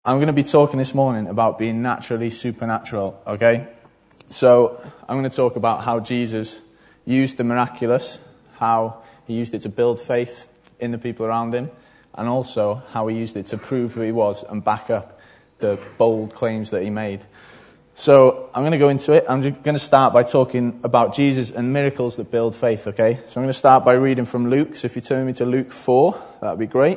I'm going to be talking this morning about being naturally supernatural, okay? So I'm going to talk about how Jesus used the miraculous, how he used it to build faith in the people around him, and also how he used it to prove who he was and back up the bold claims that he made. So I'm going to go into it. I'm just going to start by talking about Jesus and miracles that build faith, okay? So I'm going to start by reading from Luke. So if you turn me to Luke 4, that would be great.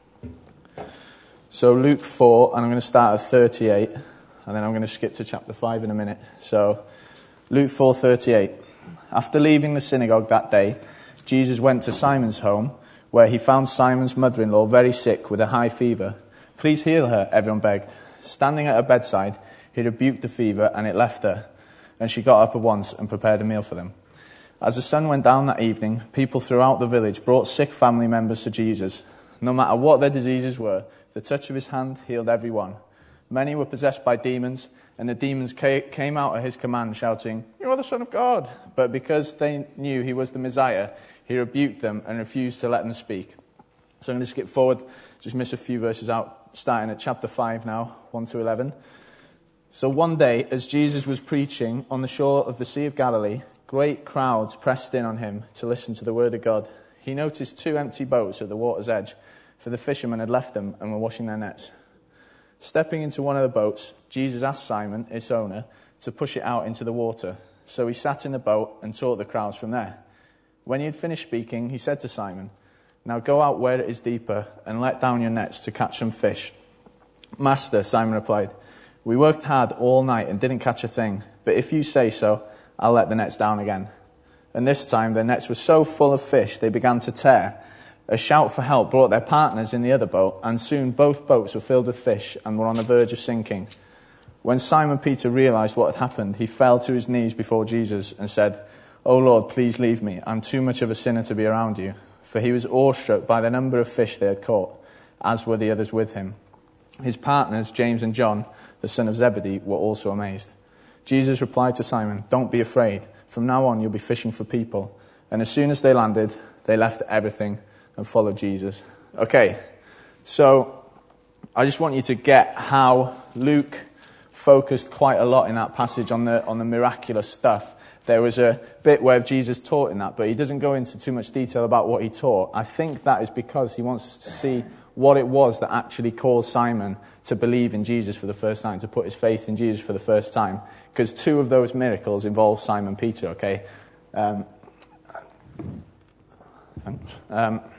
So Luke 4, and I'm going to start at 38, and then I'm going to skip to chapter 5 in a minute. So Luke 4:38. After leaving the synagogue that day, Jesus went to Simon's home, where he found Simon's mother-in-law very sick with a high fever. "Please heal her," everyone begged. Standing at her bedside, he rebuked the fever, and it left her. And she got up at once and prepared a meal for them. As the sun went down that evening, people throughout the village brought sick family members to Jesus. No matter what their diseases were, the touch of his hand healed everyone. Many were possessed by demons, and the demons came out at his command, shouting, "You are the Son of God." But because they knew he was the Messiah, he rebuked them and refused to let them speak. So I'm going to skip forward, just miss a few verses out, starting at chapter 5 now, 1 to 11. So one day, as Jesus was preaching on the shore of the Sea of Galilee, great crowds pressed in on him to listen to the word of God. He noticed 2 empty boats at the water's edge, for the fishermen had left them and were washing their nets. Stepping into one of the boats, Jesus asked Simon, its owner, to push it out into the water. So he sat in the boat and taught the crowds from there. When he had finished speaking, he said to Simon, "Now go out where it is deeper and let down your nets to catch some fish." "Master," Simon replied, "we worked hard all night and didn't catch a thing, but if you say so, I'll let the nets down again." And this time their nets were so full of fish they began to tear. A shout for help brought their partners in the other boat, and soon both boats were filled with fish and were on the verge of sinking. When Simon Peter realized what had happened, he fell to his knees before Jesus and said, "Oh Lord, please leave me. I'm too much of a sinner to be around you." For he was awestruck by the number of fish they had caught, as were the others with him. His partners, James and John, the son of Zebedee, were also amazed. Jesus replied to Simon, "Don't be afraid. From now on you'll be fishing for people." And as soon as they landed, they left everything and followed Jesus. Okay, so I just want you to get how Luke focused quite a lot in that passage on the miraculous stuff. There was a bit where Jesus taught in that, but he doesn't go into too much detail about what he taught. I think that is because he wants us to see what it was that actually caused Simon to believe in Jesus for the first time, to put his faith in Jesus for the first time. Because 2 of those miracles involve Simon Peter, okay? Thanks.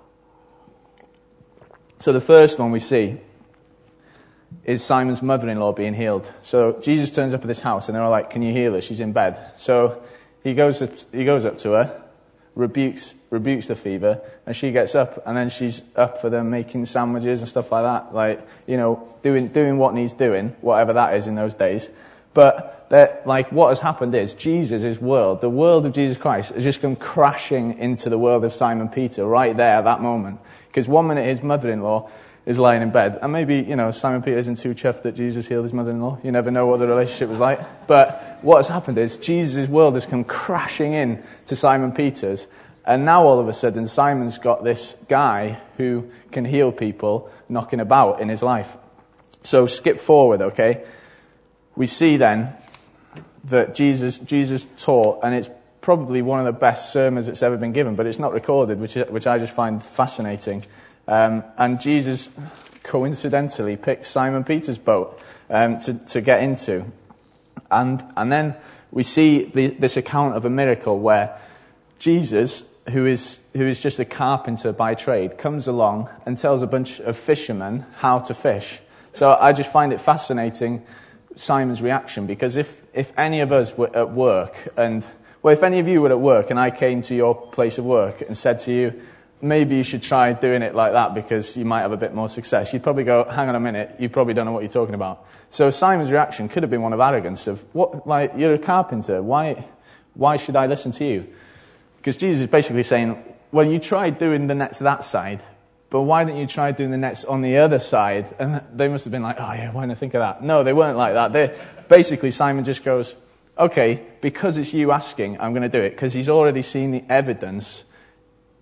So the first one we see is Simon's mother-in-law being healed. So Jesus turns up at this house and they're all like, "Can you heal her? She's in bed." So he goes up to her, rebukes the fever, and she gets up, and then she's up for them making sandwiches and stuff like that, like, you know, doing what needs doing, whatever that is in those days. But what has happened is Jesus' world, the world of Jesus Christ, has just come crashing into the world of Simon Peter right there at that moment. Because one minute his mother-in-law is lying in bed, and maybe, you know, Simon Peter isn't too chuffed that Jesus healed his mother-in-law. You never know what the relationship was like. But what has happened is Jesus' world has come crashing in to Simon Peter's, and now all of a sudden Simon's got this guy who can heal people knocking about in his life. So skip forward, okay? We see then that Jesus taught, and it's probably one of the best sermons that's ever been given, but it's not recorded, which I just find fascinating. And Jesus coincidentally picked Simon Peter's boat to get into. And then we see this account of a miracle where Jesus, who is just a carpenter by trade, comes along and tells a bunch of fishermen how to fish. So I just find it fascinating, Simon's reaction, because if any of us were at work, if any of you were at work and I came to your place of work and said to you, "Maybe you should try doing it like that because you might have a bit more success," you'd probably go, "Hang on a minute, you probably don't know what you're talking about." So Simon's reaction could have been one of arrogance, of, "What, like, you're a carpenter, why should I listen to you?" Because Jesus is basically saying, "Well, you tried doing the nets that side, but why don't you try doing the nets on the other side?" And they must have been like, "Oh yeah, why didn't I think of that?" No, they weren't like that. Basically, Simon just goes, "Okay, because it's you asking, I'm going to do it," because he's already seen the evidence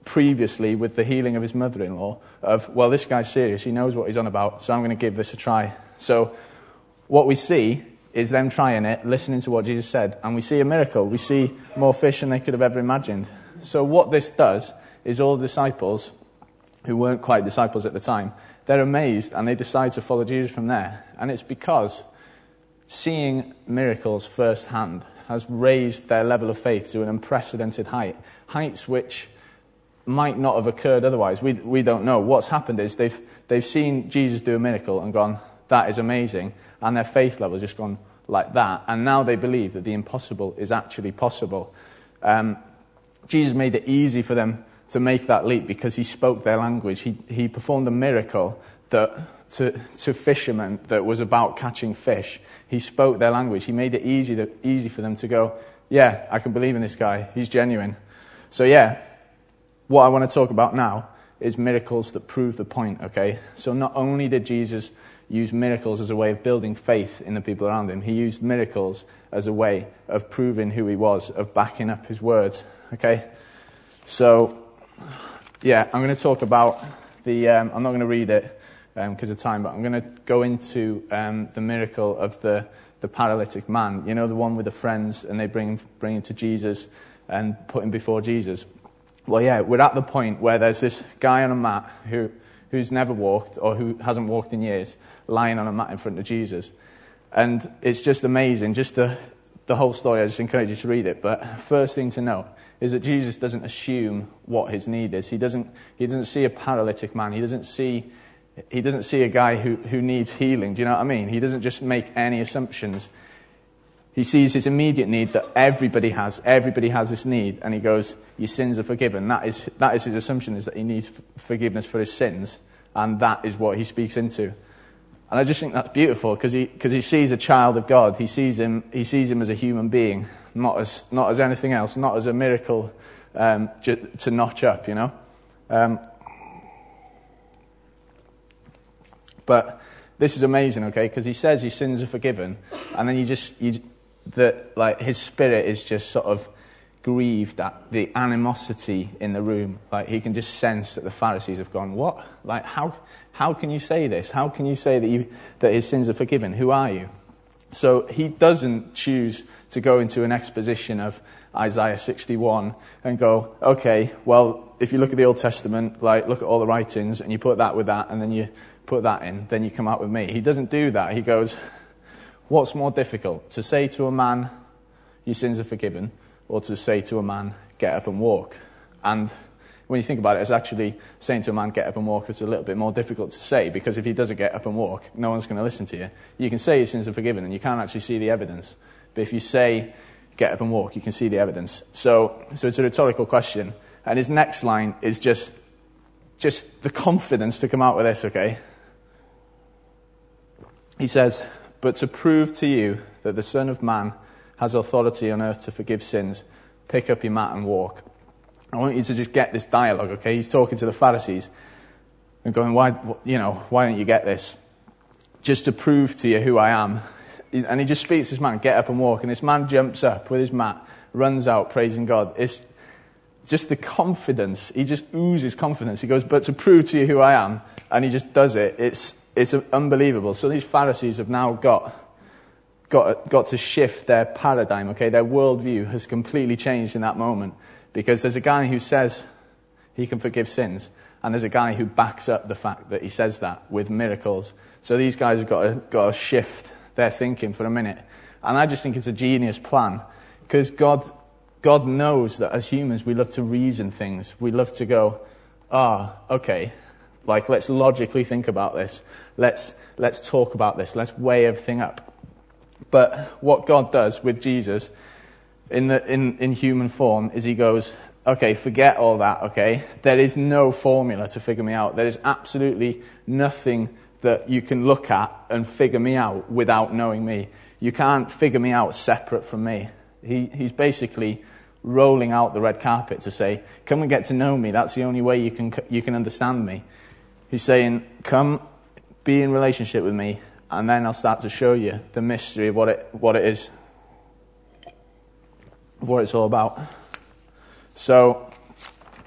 previously with the healing of his mother-in-law of, well, this guy's serious, he knows what he's on about, so I'm going to give this a try. So what we see is them trying it, listening to what Jesus said, and we see a miracle. We see more fish than they could have ever imagined. So what this does is all the disciples, who weren't quite disciples at the time, they're amazed and they decide to follow Jesus from there. And it's because seeing miracles firsthand has raised their level of faith to an unprecedented height. Heights which might not have occurred otherwise. We don't know. What's happened is they've seen Jesus do a miracle and gone, that is amazing. And their faith level has just gone like that. And now they believe that the impossible is actually possible. Jesus made it easy for them to make that leap because he spoke their language. He performed a miracle that to fishermen that was about catching fish. He spoke their language. He made it easy for them to go, yeah, I can believe in this guy. He's genuine. So yeah, what I want to talk about now is miracles that prove the point, okay? So not only did Jesus use miracles as a way of building faith in the people around him, he used miracles as a way of proving who he was, of backing up his words, okay? So, yeah, I'm going to talk about I'm not going to read it because of time, but I'm going to go into the miracle of the paralytic man. You know, the one with the friends, and they bring him to Jesus and put him before Jesus. Well, yeah, we're at the point where there's this guy on a mat who's never walked or who hasn't walked in years, lying on a mat in front of Jesus. And it's just amazing, just the whole story. I just encourage you to read it. But first thing to note is that Jesus doesn't assume what his need is. He doesn't see a paralytic man. He doesn't see a guy who needs healing. Do you know what I mean? He doesn't just make any assumptions. He sees his immediate need that everybody has. Everybody has this need, and he goes, your sins are forgiven. That is his assumption, is that he needs forgiveness for his sins, and that is what he speaks into. And I just think that's beautiful because he sees a child of God. He sees him as a human being, not as anything else, not as a miracle to notch up, you know. But this is amazing, okay? Because he says his sins are forgiven, and then his spirit is just sort of grieved at the animosity in the room. Like, he can just sense that the Pharisees have gone, what? Like, how can you say this? How can you say that his sins are forgiven? Who are you? So he doesn't choose to go into an exposition of Isaiah 61 and go, okay, well, if you look at the Old Testament, like, look at all the writings, and you put that with that, and then you put that in, then you come out with me. He doesn't do that. He goes, what's more difficult, to say to a man, your sins are forgiven, or to say to a man, get up and walk? And when you think about it, it's actually saying to a man, get up and walk, that's a little bit more difficult to say, because if he doesn't get up and walk, no one's going to listen to you. You can say your sins are forgiven, and you can't actually see the evidence. But if you say, get up and walk, you can see the evidence. So it's a rhetorical question. And his next line is just the confidence to come out with this, okay? He says, but to prove to you that the Son of Man has authority on earth to forgive sins, pick up your mat and walk. I want you to just get this dialogue, okay? He's talking to the Pharisees and going, why don't you get this? Just to prove to you who I am. And he just speaks to this man, get up and walk. And this man jumps up with his mat, runs out praising God. It's just the confidence. He just oozes confidence. He goes, but to prove to you who I am. And he just does it. It's unbelievable. So these Pharisees have now got to shift their paradigm, okay? Their worldview has completely changed in that moment, because there's a guy who says he can forgive sins, and there's a guy who backs up the fact that he says that with miracles. So these guys have got to shift their thinking for a minute. And I just think it's a genius plan, because God knows that as humans we love to reason things. We love to go, okay, like, let's logically think about this. Let's talk about this. Let's weigh everything up. But what God does with Jesus in human form is he goes, okay, forget all that, okay? There is no formula to figure me out. There is absolutely nothing that you can look at and figure me out without knowing me. You can't figure me out separate from me. He's basically rolling out the red carpet to say, come and get to know me. That's the only way you can understand me. He's saying, come be in relationship with me, and then I'll start to show you the mystery of what it is, of what it's all about. So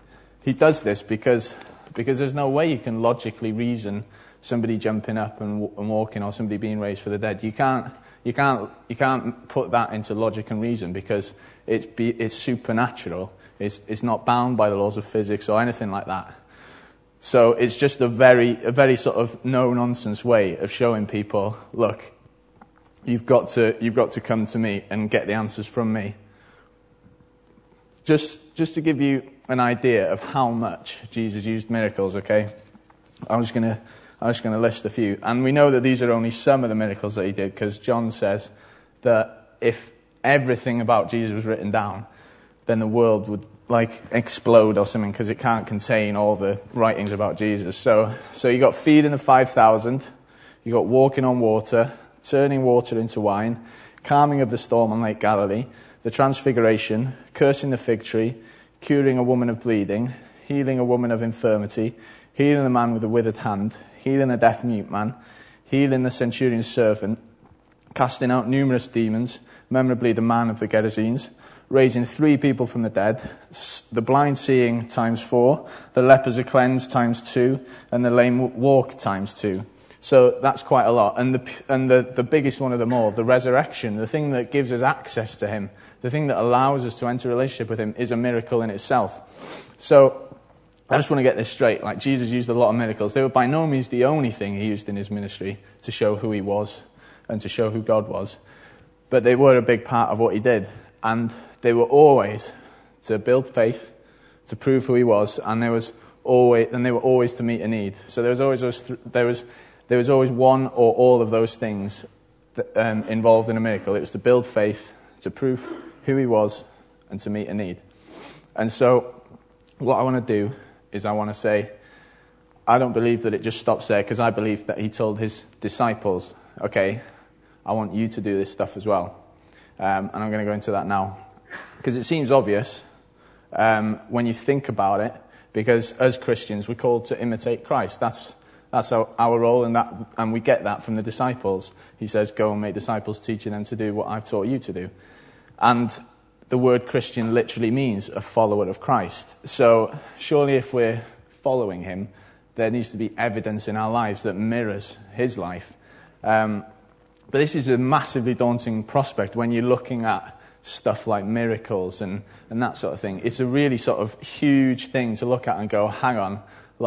he does this because there's no way you can logically reason somebody jumping up and walking, or somebody being raised from the dead. You can't put that into logic and reason, because it's supernatural. It's not bound by the laws of physics or anything like that. So it's just a very sort of no-nonsense way of showing people, look, you've got to come to me and get the answers from me. Just to give you an idea of how much Jesus used miracles, okay? I'm just going to list a few. And we know that these are only some of the miracles that he did, because John says that if everything about Jesus was written down, then the world would explode or something, because it can't contain all the writings about Jesus. So you got feeding the 5,000, you got walking on water, turning water into wine, calming of the storm on Lake Galilee, the transfiguration, cursing the fig tree, curing a woman of bleeding, healing a woman of infirmity, healing the man with a withered hand, healing the deaf mute man, healing the centurion's servant, casting out numerous demons, memorably the man of the Gerasenes, raising 3 people from the dead, the blind seeing times 4, the lepers are cleansed times 2, and the lame walk times 2. So that's quite a lot. And the biggest one of them all, the resurrection, the thing that gives us access to him, the thing that allows us to enter a relationship with him, is a miracle in itself. So I just want to get this straight. Jesus used a lot of miracles. They were by no means the only thing he used in his ministry to show who he was and to show who God was. But they were a big part of what he did. And they were always to build faith, to prove who he was, and they were always to meet a need. So there was always one or all of those things involved in a miracle. It was to build faith, to prove who he was, and to meet a need. And so what I want to do is I want to say, I don't believe that it just stops there, because I believe that he told his disciples, okay, I want you to do this stuff as well. And I'm going to go into that now, because it seems obvious when you think about it, because as Christians we're called to imitate Christ. That's our role, and we get that from the disciples. He says, go and make disciples, teaching them to do what I've taught you to do. And the word Christian literally means a follower of Christ. So surely if we're following him, there needs to be evidence in our lives that mirrors his life. But this is a massively daunting prospect when you're looking at stuff like miracles and that sort of thing. It's a really sort of huge thing to look at and go, hang on,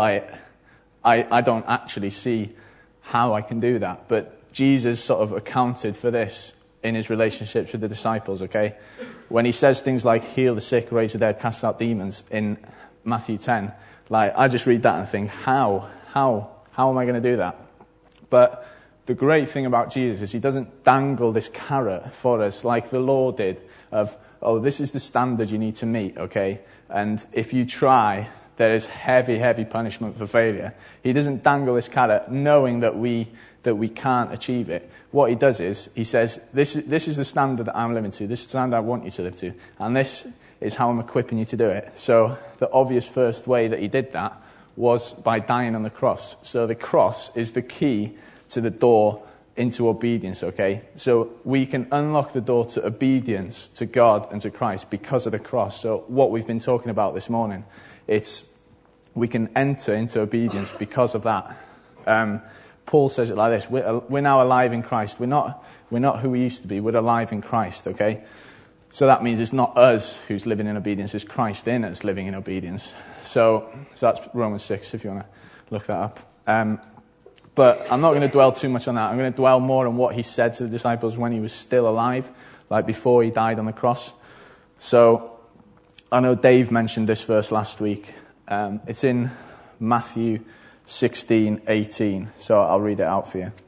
I don't actually see how I can do that. But Jesus sort of accounted for this in his relationships with the disciples, okay? When he says things like heal the sick, raise the dead, cast out demons in Matthew 10, I just read that and think, how am I going to do that? But the great thing about Jesus is he doesn't dangle this carrot for us like the law did of, this is the standard you need to meet, okay? And if you try, there is heavy punishment for failure. He doesn't dangle this carrot knowing that we can't achieve it. What he does is, he says, this is the standard that I'm living to, this is the standard I want you to live to, and this is how I'm equipping you to do it. So the obvious first way that he did that was by dying on the cross. So the cross is the key to the door into obedience, okay? So we can unlock the door to obedience to God and to Christ because of the cross. So what we've been talking about this morning, we can enter into obedience because of that. Paul says it like this: we're now alive in Christ. We're not who we used to be. We're alive in Christ, okay? So that means it's not us who's living in obedience, it's Christ in us living in obedience. So that's Romans 6, if you want to look that up. But I'm not going to dwell too much on that. I'm going to dwell more on what he said to the disciples when he was still alive, like before he died on the cross. So I know Dave mentioned this verse last week. It's in Matthew 16:18. So I'll read it out for you.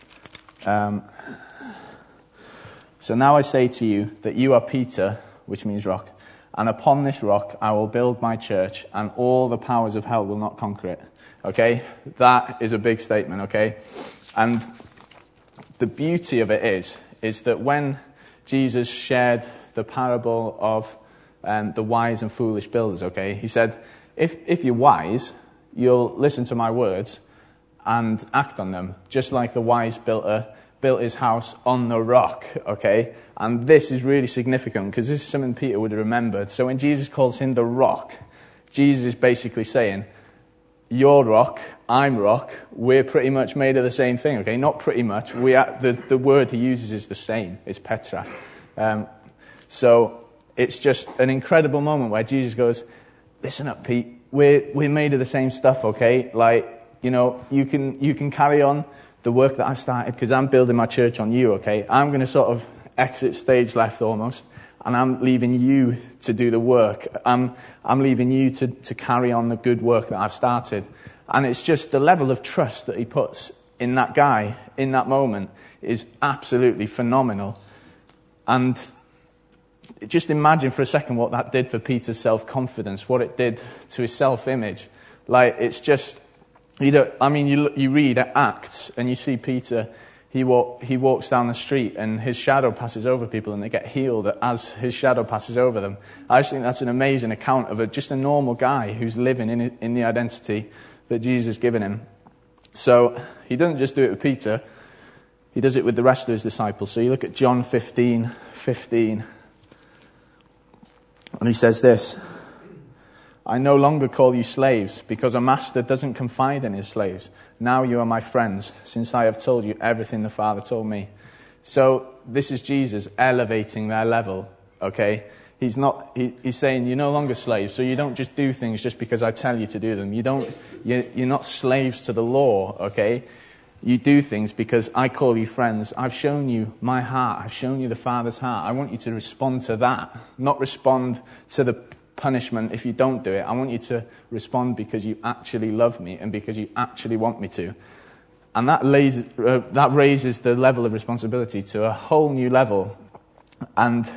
So now I say to you that you are Peter, which means rock, and upon this rock I will build my church, and all the powers of hell will not conquer it. Okay? That is a big statement, okay? And the beauty of it is that when Jesus shared the parable of the wise and foolish builders, okay, he said, if you're wise, you'll listen to my words and act on them, just like the wise builder built his house on the rock, okay? And this is really significant because this is something Peter would have remembered. So when Jesus calls him the rock, Jesus is basically saying, you're rock, I'm rock, we're pretty much made of the same thing, okay? Not pretty much. The word he uses is the same. It's Petra. So it's just an incredible moment where Jesus goes, listen up, Pete. We're made of the same stuff, okay? Like, you can carry on the work that I've started because I'm building my church on you, okay? I'm going to sort of exit stage left almost, and I'm leaving you to do the work. I'm leaving you to carry on the good work that I've started. And it's just the level of trust that he puts in that guy in that moment is absolutely phenomenal. And just imagine for a second what that did for Peter's self-confidence, what it did to his self-image. Like, it's just, you read Acts and you see Peter, he walks down the street and his shadow passes over people and they get healed as his shadow passes over them. I just think that's an amazing account of just a normal guy who's living in the identity that Jesus has given him. So he doesn't just do it with Peter, he does it with the rest of his disciples. So you look at John 15:15, and he says this, I no longer call you slaves because a master doesn't confide in his slaves. Now you are my friends, since I have told you everything the Father told me. So this is Jesus elevating their level, okay? He's saying you're no longer slaves, so you don't just do things just because I tell you to do them. You're not slaves to the law, okay? You do things because I call you friends. I've shown you my heart. I've shown you the Father's heart. I want you to respond to that, not respond to the punishment if you don't do it. I want you to respond because you actually love me and because you actually want me to. And that raises the level of responsibility to a whole new level. And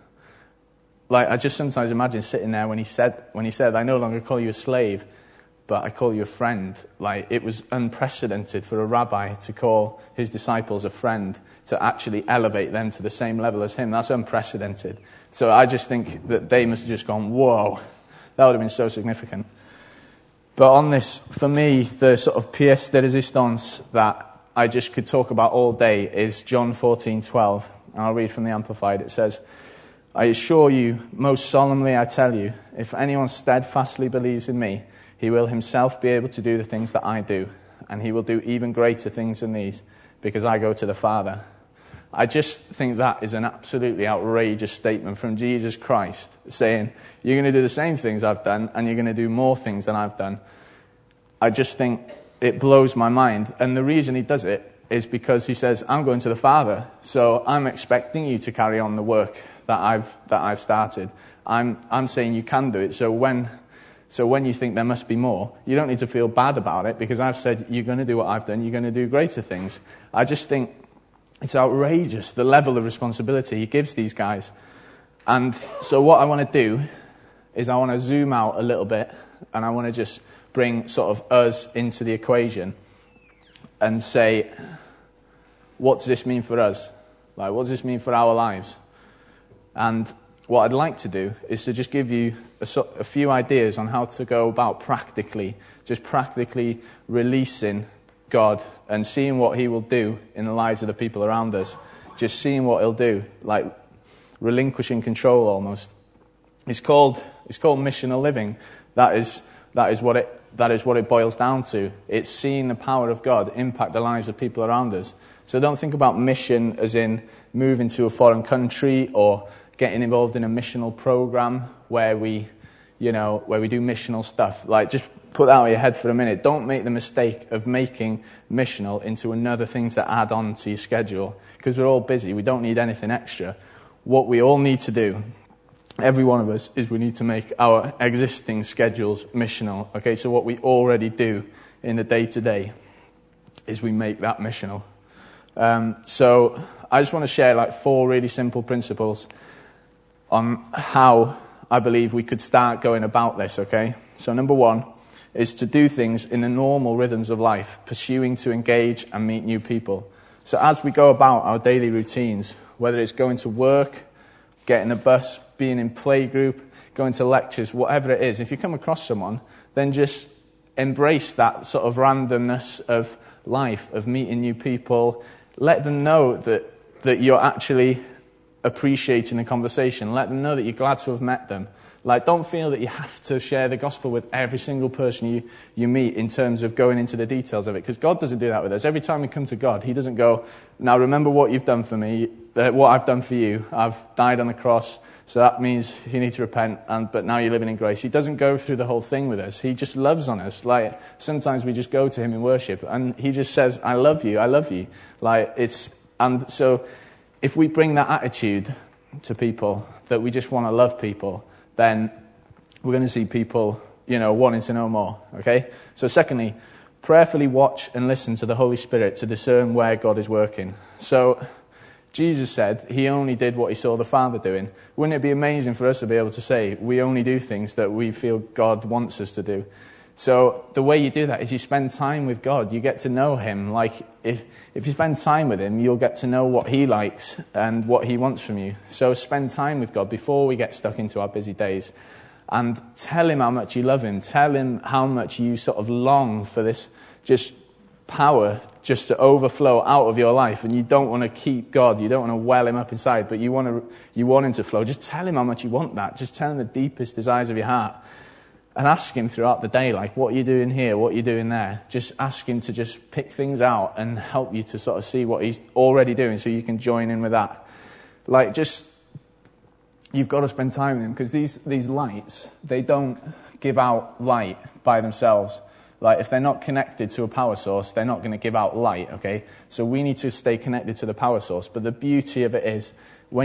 I just sometimes imagine sitting there when he said, I no longer call you a slave, but I call you a friend. It was unprecedented for a rabbi to call his disciples a friend, to actually elevate them to the same level as him. That's unprecedented. So I just think that they must have just gone, whoa, that would have been so significant. But on this, for me, the sort of pièce de résistance that I just could talk about all day is John 14:12. And I'll read from the Amplified. It says, I assure you, most solemnly I tell you, if anyone steadfastly believes in me, he will himself be able to do the things that I do, and he will do even greater things than these, because I go to the Father. I just think that is an absolutely outrageous statement from Jesus Christ, saying, you're going to do the same things I've done, and you're going to do more things than I've done. I just think it blows my mind. And the reason he does it is because he says, I'm going to the Father, so I'm expecting you to carry on the work that I've started. I'm saying you can do it. So when you think there must be more, you don't need to feel bad about it, because I've said you're going to do what I've done, you're going to do greater things. I just think it's outrageous, the level of responsibility he gives these guys. And so what I want to do is I want to zoom out a little bit, and I want to just bring sort of us into the equation and say, what does this mean for us? What does this mean for our lives? And what I'd like to do is to just give you a few ideas on how to go about practically releasing God and seeing what he will do in the lives of the people around us. Just seeing what he'll do, like relinquishing control almost. It's called missional living. That is what it boils down to. It's seeing the power of God impact the lives of people around us. So don't think about mission as in moving to a foreign country or getting involved in a missional program where we do missional stuff. Just put that out of your head for a minute. Don't make the mistake of making missional into another thing to add on to your schedule, because we're all busy. We don't need anything extra. What we all need to do, every one of us, is we need to make our existing schedules missional. Okay, so what we already do in the day-to-day is we make that missional. So I just want to share 4 really simple principles on how I believe we could start going about this, okay? So number 1 is to do things in the normal rhythms of life, pursuing to engage and meet new people. So as we go about our daily routines, whether it's going to work, getting a bus, being in playgroup, going to lectures, whatever it is, if you come across someone, then just embrace that sort of randomness of life, of meeting new people. Let them know that you're actually appreciating the conversation. Let them know that you're glad to have met them. Like, don't feel that you have to share the gospel with every single person you meet in terms of going into the details of it, because God doesn't do that with us. Every time we come to God, he doesn't go, now remember what you've done for me, what I've done for you. I've died on the cross, so that means you need to repent, but now you're living in grace. He doesn't go through the whole thing with us. He just loves on us. Like, sometimes we just go to him in worship, and he just says, I love you, I love you. And so if we bring that attitude to people, that we just want to love people, then we're going to see people, wanting to know more, okay? So secondly, prayerfully watch and listen to the Holy Spirit to discern where God is working. So Jesus said he only did what he saw the Father doing. Wouldn't it be amazing for us to be able to say we only do things that we feel God wants us to do? So the way you do that is you spend time with God. You get to know him. Like, if you spend time with him, you'll get to know what he likes and what he wants from you. So spend time with God before we get stuck into our busy days. And tell him how much you love him. Tell him how much you sort of long for this just power just to overflow out of your life. And you don't want to keep God. You don't want to well him up inside, but you want him to flow. Just tell him how much you want that. Just tell him the deepest desires of your heart. And ask him throughout the day, like, what are you doing here? What are you doing there? Just ask him to just pick things out and help you to sort of see what he's already doing so you can join in with that. Like, you've got to spend time with him, because these lights, they don't give out light by themselves. Like, if they're not connected to a power source, they're not going to give out light, okay? So we need to stay connected to the power source. But the beauty of it is, when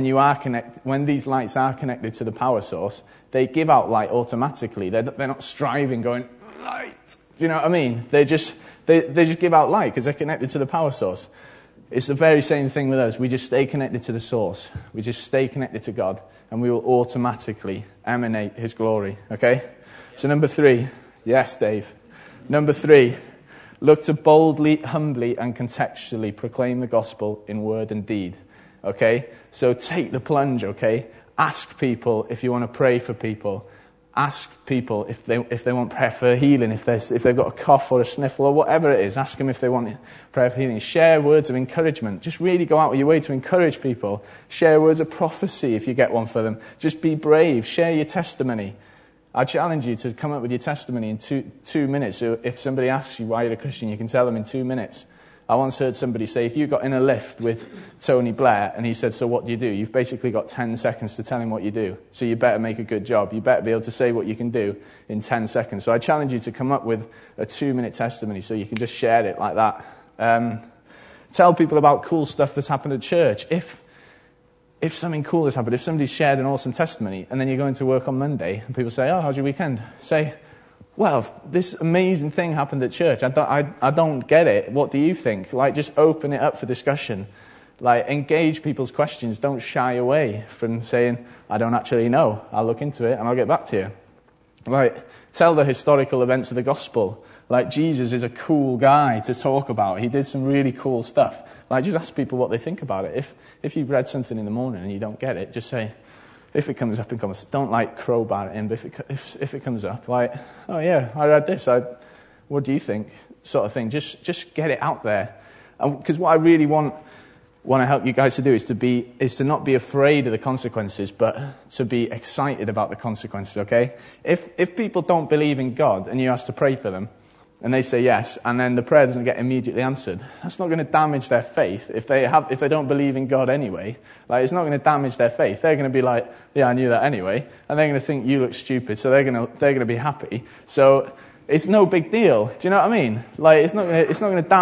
these lights are connected to the power source, they give out light automatically. They're not striving, going, light. Do you know what I mean? They just give out light because they're connected to the power source. It's the very same thing with us. We just stay connected to the source. We just stay connected to God, and we will automatically emanate his glory. Okay? So number 3. Yes, Dave. Number 3. Look to boldly, humbly, and contextually proclaim the gospel in word and deed. Okay? So take the plunge, okay? Ask people if you want to pray for people. Ask people if they want prayer for healing, if they've got a cough or a sniffle or whatever it is. Ask them if they want prayer for healing. Share words of encouragement. Just really go out of your way to encourage people. Share words of prophecy if you get one for them. Just be brave. Share your testimony. I challenge you to come up with your testimony in two minutes. So if somebody asks you why you're a Christian, you can tell them in 2 minutes. I once heard somebody say, if you got in a lift with Tony Blair and he said, so what do you do? You've basically got 10 seconds to tell him what you do. So you better make a good job. You better be able to say what you can do in 10 seconds. So I challenge you to come up with a 2-minute testimony so you can just share it like that. Tell people about cool stuff that's happened at church. If something cool has happened, if somebody's shared an awesome testimony and then you're going to work on Monday and people say, oh, how's your weekend? Say, well, this amazing thing happened at church. I don't get it. What do you think? Like, just open it up for discussion. Like, engage people's questions. Don't shy away from saying, I don't actually know. I'll look into it and I'll get back to you. Like, tell the historical events of the gospel. Like, Jesus is a cool guy to talk about. He did some really cool stuff. Like, just ask people what they think about it. If you've read something in the morning and you don't get it, just say, if it comes up in conversation, don't like crowbar it in, but if it comes up, like, oh yeah, I read this, what do you think? Sort of thing. Just get it out there. Because what I really want to help you guys to do is to not be afraid of the consequences, but to be excited about the consequences, okay? If people don't believe in God and you ask to pray for them, and they say yes, and then the prayer doesn't get immediately answered, that's not going to damage their faith. If they don't believe in God anyway, like, it's not going to damage their faith. They're going to be like, yeah, I knew that anyway, and they're going to think you look stupid, so they're going to be happy. So it's no big deal. Do you know what I mean? Like, it's not going to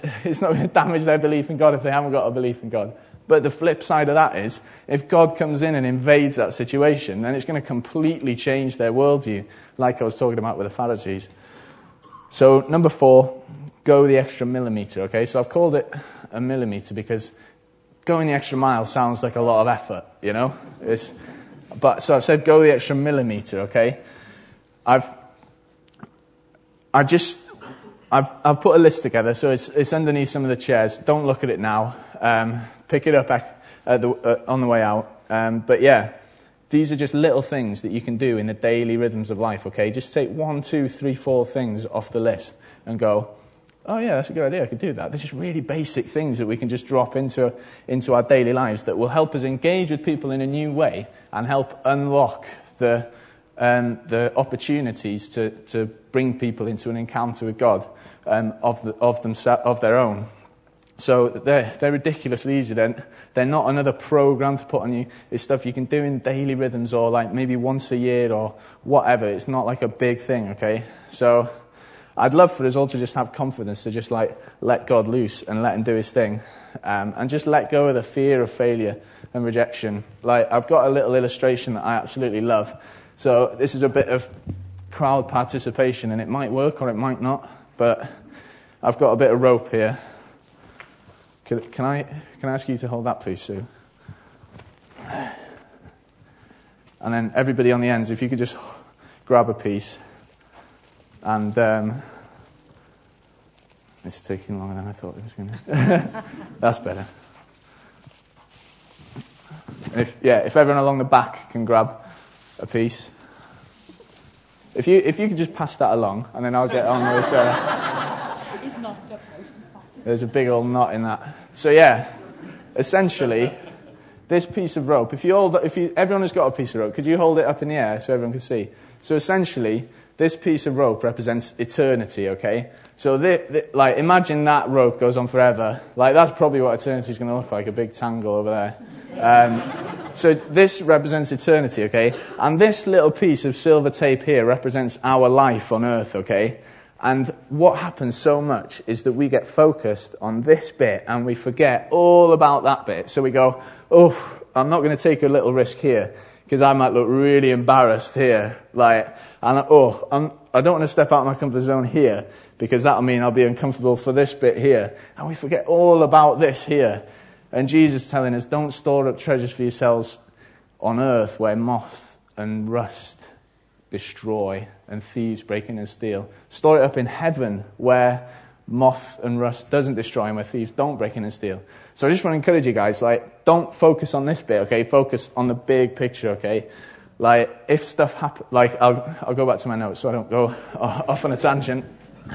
damage their belief in God if they haven't got a belief in God. But the flip side of that is, if God comes in and invades that situation, then it's going to completely change their worldview, like I was talking about with the Pharisees. So, number 4, go the extra millimeter, okay? So I've called it a millimeter because going the extra mile sounds like a lot of effort, you know? So I've said go the extra millimeter, okay? I've put a list together, so it's underneath some of the chairs. Don't look at it now. Pick it up on the way out. But yeah, these are just little things that you can do in the daily rhythms of life, okay? Just take 1, 2, 3, 4 things off the list and go, oh yeah, that's a good idea, I could do that. They're just really basic things that we can just drop into our daily lives that will help us engage with people in a new way and help unlock the the opportunities to bring people into an encounter with God of their own. So they're ridiculously easy. They're not another program to put on you. It's stuff you can do in daily rhythms or like maybe once a year or whatever. It's not like a big thing, okay? So I'd love for us all to just have confidence to just like let God loose and let him do his thing. And just let go of the fear of failure and rejection. Like, I've got a little illustration that I absolutely love. So this is a bit of crowd participation, and it might work or it might not, but I've got a bit of rope here. Can I ask you to hold that, please, Sue? And then everybody on the ends, if you could just grab a piece. And it's taking longer than I thought it was going to. That's better. And if everyone along the back can grab a piece. If you could just pass that along, and then I'll get on with. It's not just There's a big old knot in that. So yeah, essentially, this piece of rope. Everyone has got a piece of rope. Could you hold it up in the air so everyone can see? So essentially, this piece of rope represents eternity. Okay. So like, imagine that rope goes on forever. Like, that's probably what eternity is going to look like, a big tangle over there. So this represents eternity, okay? And this little piece of silver tape here represents our life on earth, okay? And what happens so much is that we get focused on this bit and we forget all about that bit. So we go, oh, I'm not going to take a little risk here because I might look really embarrassed here. I don't want to step out of my comfort zone here because that'll mean I'll be uncomfortable for this bit here. And we forget all about this here. And Jesus is telling us, don't store up treasures for yourselves on earth where moth and rust destroy and thieves break in and steal. Store it up in heaven where moth and rust doesn't destroy and where thieves don't break in and steal. So I just want to encourage you guys, don't focus on this bit, okay? Focus on the big picture, okay? If stuff happens, I'll go back to my notes so I don't go off on a tangent.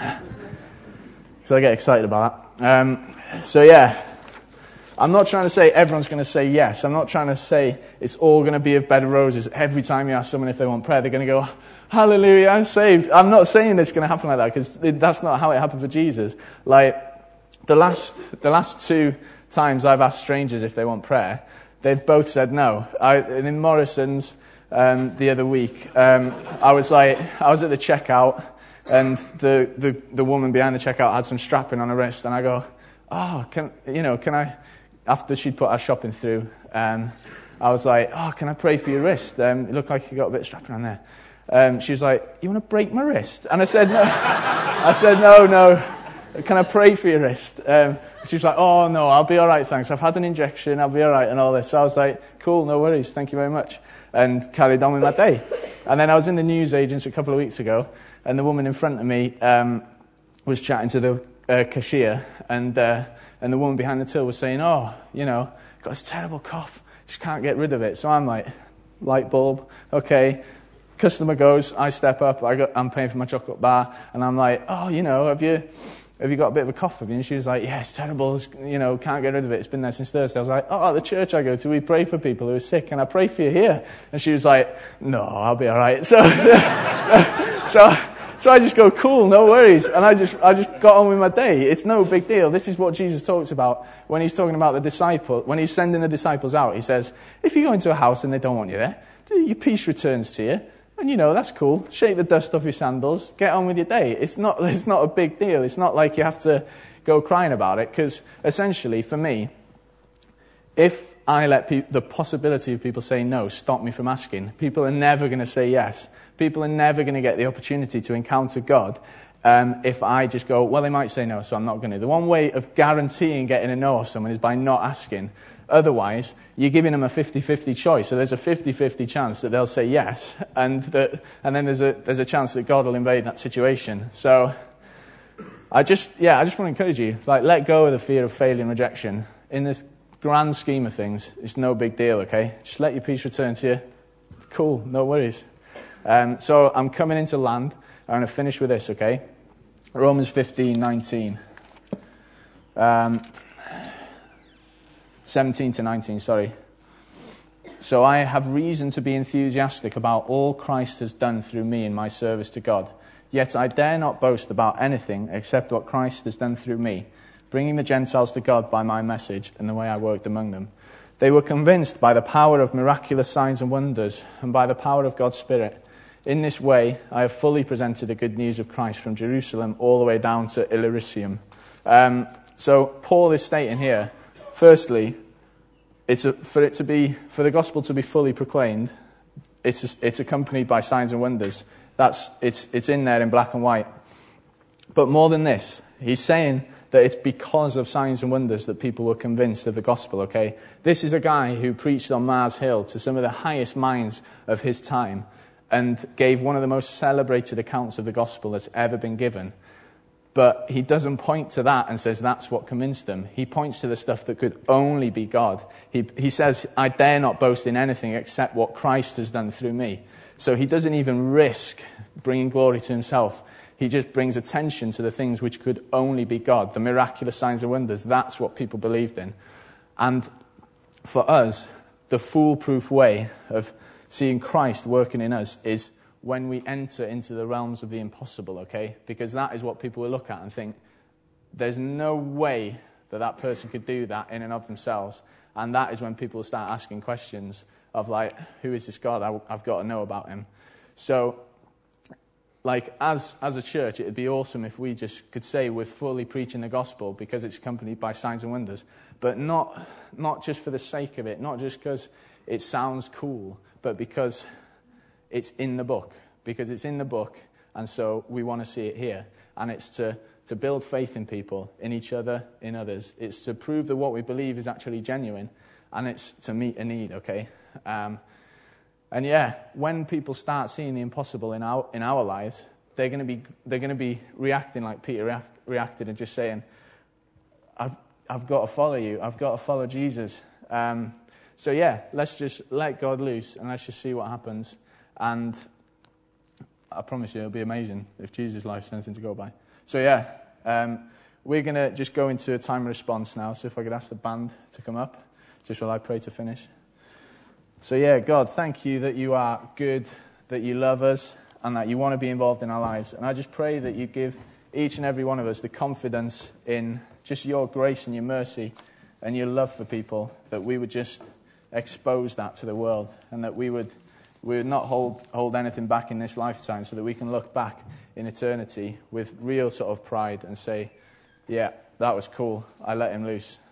So I get excited about that. So yeah. I'm not trying to say everyone's going to say yes. I'm not trying to say it's all going to be a bed of roses. Every time you ask someone if they want prayer, they're going to go, hallelujah, I'm saved. I'm not saying it's going to happen like that because that's not how it happened for Jesus. The last two times I've asked strangers if they want prayer, they've both said no. In Morrison's the other week, I was at the checkout and the woman behind the checkout had some strapping on her wrist and I go, can I... After she'd put our shopping through, I was like, can I pray for your wrist? It looked like you got a bit of strapping on there. She was like, you want to break my wrist? And I said, no. I said, no. Can I pray for your wrist? She was like, oh, no, I'll be all right, thanks. I've had an injection, I'll be all right, and all this. So I was like, cool, no worries, thank you very much. And carried on with my day. And then I was in the newsagents a couple of weeks ago, and the woman in front of me was chatting to the cashier, and the woman behind the till was saying, got this terrible cough. Just can't get rid of it. So I'm like, light bulb. Okay. Customer goes. I step up. I'm paying for my chocolate bar. And I'm like, have you got a bit of a cough? Have you? And she was like, yeah, it's terrible. Can't get rid of it. It's been there since Thursday. I was like, the church I go to, we pray for people who are sick. Can I pray for you here? And she was like, no, I'll be all right. So I just go, cool, no worries. And I just got on with my day. It's no big deal. This is what Jesus talks about when he's talking about the disciple. When he's sending the disciples out, he says, if you go into a house and they don't want you there, your peace returns to you. And that's cool. Shake the dust off your sandals. Get on with your day. It's not a big deal. It's not like you have to go crying about it. Because essentially, for me, if I let the possibility of people saying no stop me from asking, people are never going to say yes. People are never going to get the opportunity to encounter God if I just go, well, they might say no, so I'm not going to. The one way of guaranteeing getting a no off someone is by not asking. Otherwise, you're giving them a 50-50 choice. So there's a 50-50 chance that they'll say yes, and then there's a chance that God will invade that situation. So I just want to encourage you, let go of the fear of failure and rejection. In this grand scheme of things, it's no big deal, okay? Just let your peace return to you. Cool, no worries. So I'm coming into land. I'm going to finish with this, okay? Romans 15:19. 17 to 19, sorry. So I have reason to be enthusiastic about all Christ has done through me in my service to God. Yet I dare not boast about anything except what Christ has done through me, bringing the Gentiles to God by my message and the way I worked among them. They were convinced by the power of miraculous signs and wonders and by the power of God's Spirit. In this way, I have fully presented the good news of Christ from Jerusalem all the way down to Illyricum. So Paul is stating here, firstly, for the gospel to be fully proclaimed, it's accompanied by signs and wonders. It's in there in black and white. But more than this, he's saying that it's because of signs and wonders that people were convinced of the gospel, okay? This is a guy who preached on Mars Hill to some of the highest minds of his time and gave one of the most celebrated accounts of the gospel that's ever been given. But he doesn't point to that and says that's what convinced them. He points to the stuff that could only be God. He says, I dare not boast in anything except what Christ has done through me. So he doesn't even risk bringing glory to himself. He just brings attention to the things which could only be God, the miraculous signs and wonders. That's what people believed in. And for us, the foolproof way of seeing Christ working in us is when we enter into the realms of the impossible, okay? Because that is what people will look at and think, there's no way that person could do that in and of themselves. And that is when people start asking questions of like, who is this God? I've got to know about him. So, like, as a church, it would be awesome if we just could say we're fully preaching the gospel because it's accompanied by signs and wonders, but not just for the sake of it, not just because it sounds cool, but because it's in the book. Because it's in the book, and so we want to see it here. And it's to build faith in people, in each other, in others. It's to prove that what we believe is actually genuine, and it's to meet a need, okay? And yeah, when people start seeing the impossible in our lives, they're going to be reacting like Peter reacted and just saying, I've got to follow you. I've got to follow Jesus. So yeah, let's just let God loose and let's just see what happens. And I promise you, it'll be amazing if Jesus' life's anything to go by. So yeah, we're going to just go into a time of response now. So if I could ask the band to come up, just while I pray to finish. So yeah, God, thank you that you are good, that you love us, and that you want to be involved in our lives. And I just pray that you give each and every one of us the confidence in just your grace and your mercy and your love for people, that we would just expose that to the world, and that we would not hold anything back in this lifetime, so that we can look back in eternity with real sort of pride and say, yeah, that was cool. I let him loose.